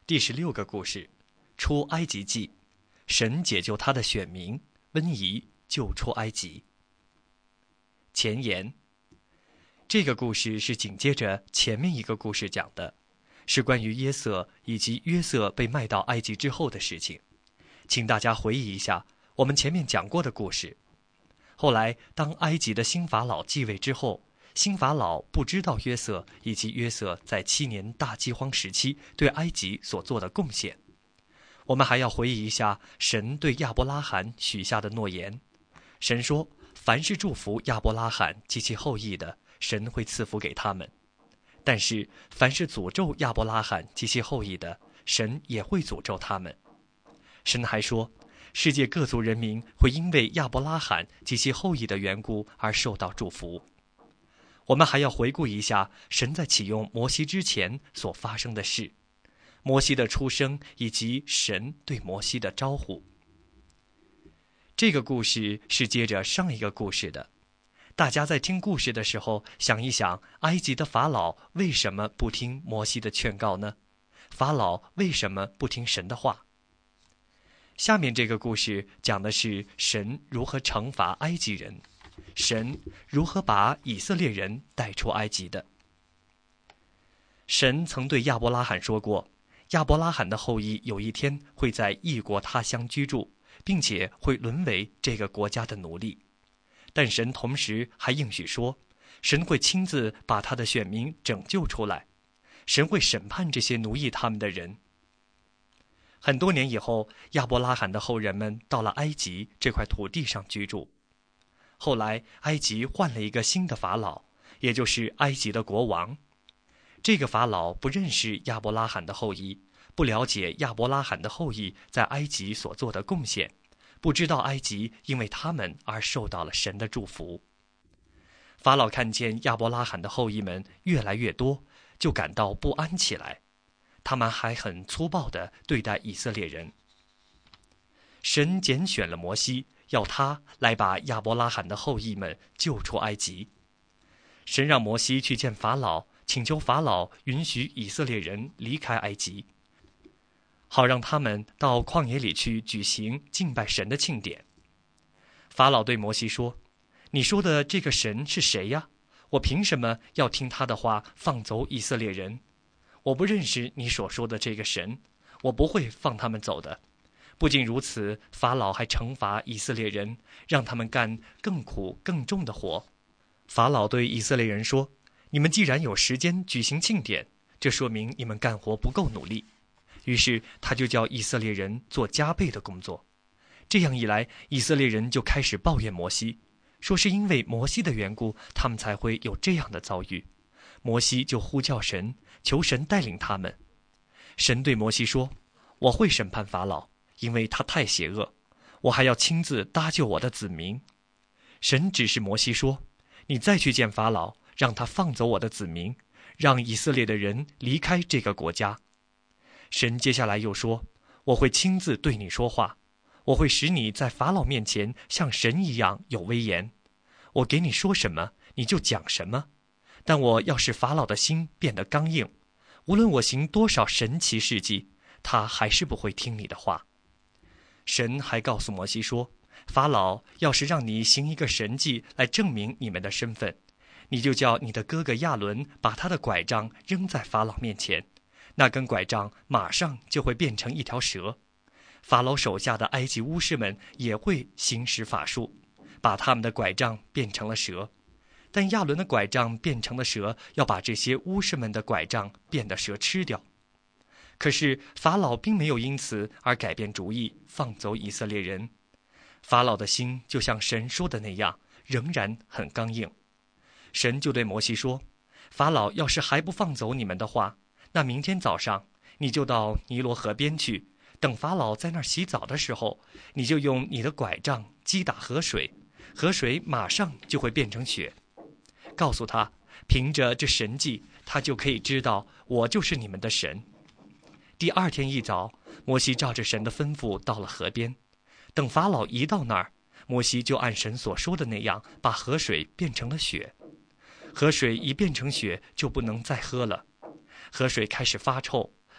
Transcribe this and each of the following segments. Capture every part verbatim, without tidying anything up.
第十六个故事，出埃及记，神解救他的选民，瘟疫救出埃及。前言，这个故事是紧接着前面一个故事讲的，是关于耶色以及约瑟被卖到埃及之后的事情。请大家回忆一下我们前面讲过的故事。后来当埃及的新法老继位之后，新法老不知道约瑟以及约瑟在七年大饥荒时期对埃及所做的贡献。我们还要回忆一下神对亚伯拉罕许下的诺言。神说，凡是祝福亚伯拉罕及其后裔的，神会赐福给他们；但是凡是诅咒亚伯拉罕及其后裔的，神也会诅咒他们。神还说，世界各族人民会因为亚伯拉罕及其后裔的缘故而受到祝福。我们还要回顾一下神在启用摩西之前所发生的事，摩西的出生以及神对摩西的招呼。这个故事是接着上一个故事的。大家在听故事的时候，想一想，埃及的法老为什么不听摩西的劝告呢？法老为什么不听神的话？下面这个故事讲的是神如何惩罚埃及人，神如何把以色列人带出埃及的。神曾对亚伯拉罕说过，亚伯拉罕的后裔有一天会在异国他乡居住，并且会沦为这个国家的奴隶。但神同时还应许说，神会亲自把他的选民拯救出来，神会审判这些奴役他们的人。很多年以后，亚伯拉罕的后人们到了埃及这块土地上居住。后来埃及换了一个新的法老，也就是埃及的国王。这个法老不认识亚伯拉罕的后裔，不了解亚伯拉罕的后裔在埃及所做的贡献，不知道埃及因为他们而受到了神的祝福。法老看见亚伯拉罕的后裔们越来越多，就感到不安起来。他们还很粗暴地对待以色列人。神拣选了摩西，要他来把亚伯拉罕的后裔们救出埃及。神让摩西去见法老，请求法老允许以色列人离开埃及，好让他们到旷野里去举行敬拜神的庆典。法老对摩西说，你说的这个神是谁呀？我凭什么要听他的话放走以色列人？我不认识你所说的这个神，我不会放他们走的。不仅如此，法老还惩罚以色列人，让他们干更苦更重的活。法老对以色列人说，你们既然有时间举行庆典，这说明你们干活不够努力。于是他就叫以色列人做加倍的工作。这样一来，以色列人就开始抱怨摩西，说是因为摩西的缘故，他们才会有这样的遭遇。摩西就呼叫神，求神带领他们。神对摩西说，我会审判法老，因为他太邪恶，我还要亲自搭救我的子民。神指示摩西说，你再去见法老，让他放走我的子民，让以色列的人离开这个国家。神接下来又说，我会亲自对你说话，我会使你在法老面前像神一样有威严，我给你说什么你就讲什么。但我要使法老的心变得刚硬，无论我行多少神奇事迹，他还是不会听你的话。神还告诉摩西说，法老要是让你行一个神迹来证明你们的身份，你就叫你的哥哥亚伦把他的拐杖扔在法老面前，那根拐杖马上就会变成一条蛇。法老手下的埃及巫师们也会行使法术，把他们的拐杖变成了蛇。但亚伦的拐杖变成了蛇，要把这些巫师们的拐杖变的蛇吃掉。可是法老并没有因此而改变主意，放走以色列人。法老的心就像神说的那样，仍然很刚硬。神就对摩西说，法老要是还不放走你们的话，那明天早上你就到尼罗河边去，等法老在那儿洗澡的时候，你就用你的拐杖击打河水，河水马上就会变成血。告诉他，凭着这神迹，他就可以知道我就是你们的神。第二天一早，摩西照着神的吩咐到了河边。等法老一到那儿，摩西就按神所说的那样，把河水变成了血。河水一变成血，就不能再喝了。河水开始发臭，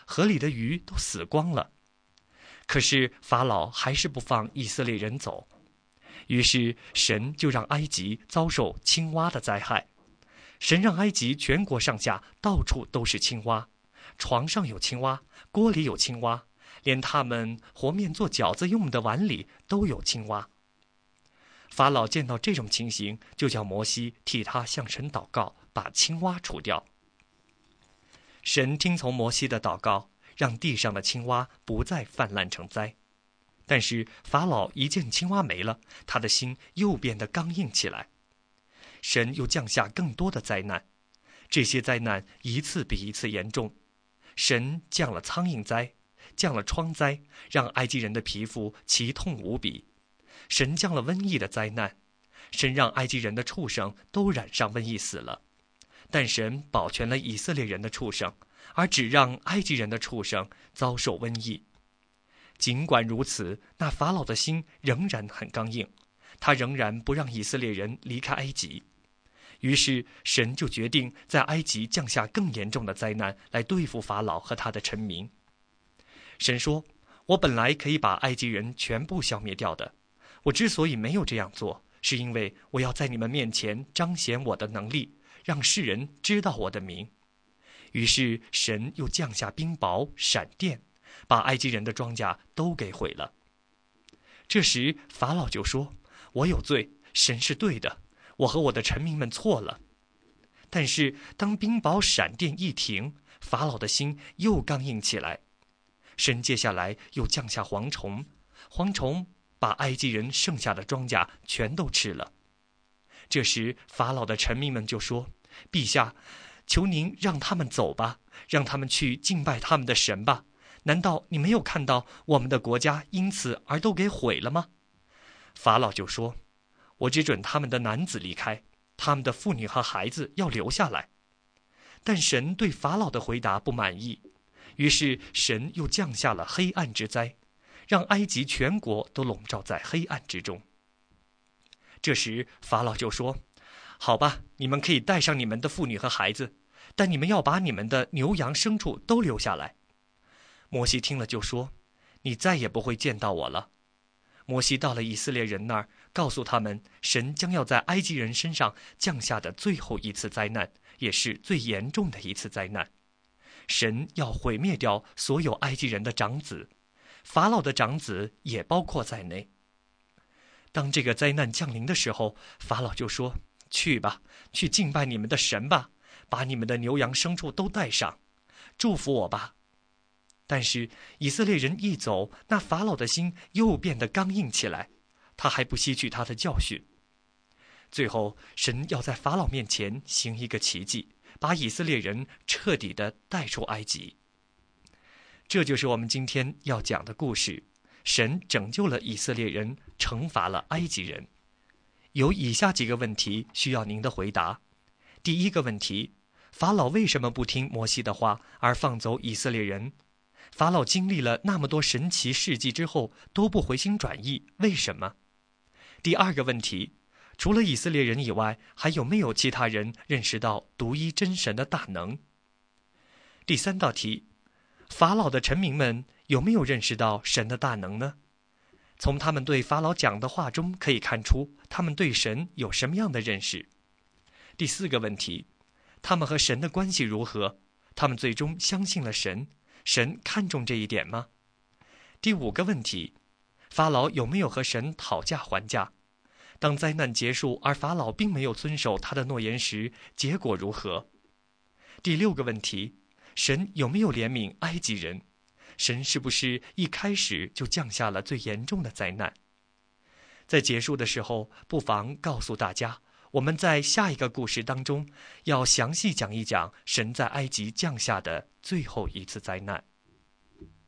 河里的鱼都死光了。可是法老还是不放以色列人走，于是神就让埃及遭受青蛙的灾害。神让埃及全国上下到处都是青蛙，床上有青蛙，锅里有青蛙，连他们和面做饺子用的碗里都有青蛙。法老见到这种情形，就叫摩西替他向神祷告，把青蛙除掉。神听从摩西的祷告，让地上的青蛙不再泛滥成灾。但是法老一见青蛙没了，他的心又变得刚硬起来。神又降下更多的灾难，这些灾难一次比一次严重。神降了苍蝇灾，降了疮灾，让埃及人的皮肤奇痛无比。神降了瘟疫的灾难，神让埃及人的畜生都染上瘟疫死了。但神保全了以色列人的畜生，而只让埃及人的畜生遭受瘟疫。尽管如此，那法老的心仍然很刚硬，他仍然不让以色列人离开埃及。于是神就决定在埃及降下更严重的灾难来对付法老和他的臣民。神说，我本来可以把埃及人全部消灭掉的，我之所以没有这样做，是因为我要在你们面前彰显我的能力，让世人知道我的名。于是神又降下冰雹、闪电，把埃及人的庄稼都给毁了。这时法老就说，我有罪，神是对的，我和我的臣民们错了。但是当冰雹闪电一停，法老的心又刚硬起来。神接下来又降下蝗虫，蝗虫把埃及人剩下的庄稼全都吃了。这时法老的臣民们就说，陛下，求您让他们走吧，让他们去敬拜他们的神吧。难道你没有看到我们的国家因此而都给毁了吗？法老就说，我只准他们的男子离开，他们的妇女和孩子要留下来。但神对法老的回答不满意，于是神又降下了黑暗之灾，让埃及全国都笼罩在黑暗之中。这时法老就说，好吧，你们可以带上你们的妇女和孩子，但你们要把你们的牛羊牲畜都留下来。摩西听了就说，你再也不会见到我了。摩西到了以色列人那儿，告诉他们神将要在埃及人身上降下的最后一次灾难，也是最严重的一次灾难。神要毁灭掉所有埃及人的长子，法老的长子也包括在内。当这个灾难降临的时候，法老就说，去吧，去敬拜你们的神吧，把你们的牛羊牲畜都带上，祝福我吧。但是以色列人一走，那法老的心又变得刚硬起来，他还不吸取他的教训。最后神要在法老面前行一个奇迹，把以色列人彻底的带出埃及。这就是我们今天要讲的故事，神拯救了以色列人，惩罚了埃及人。有以下几个问题需要您的回答。第一个问题，法老为什么不听摩西的话而放走以色列人？法老经历了那么多神奇事迹之后都不回心转意，为什么？第二个问题，除了以色列人以外，还有没有其他人认识到独一真神的大能？第三道题，法老的臣民们有没有认识到神的大能呢？从他们对法老讲的话中可以看出，他们对神有什么样的认识？第四个问题，他们和神的关系如何？他们最终相信了神，神看重这一点吗？第五个问题，法老有没有和神讨价还价？当灾难结束而法老并没有遵守他的诺言时，结果如何？第六个问题，神有没有怜悯埃及人？神是不是一开始就降下了最严重的灾难？在结束的时候，不妨告诉大家，我们在下一个故事当中要详细讲一讲神在埃及降下的最后一次灾难。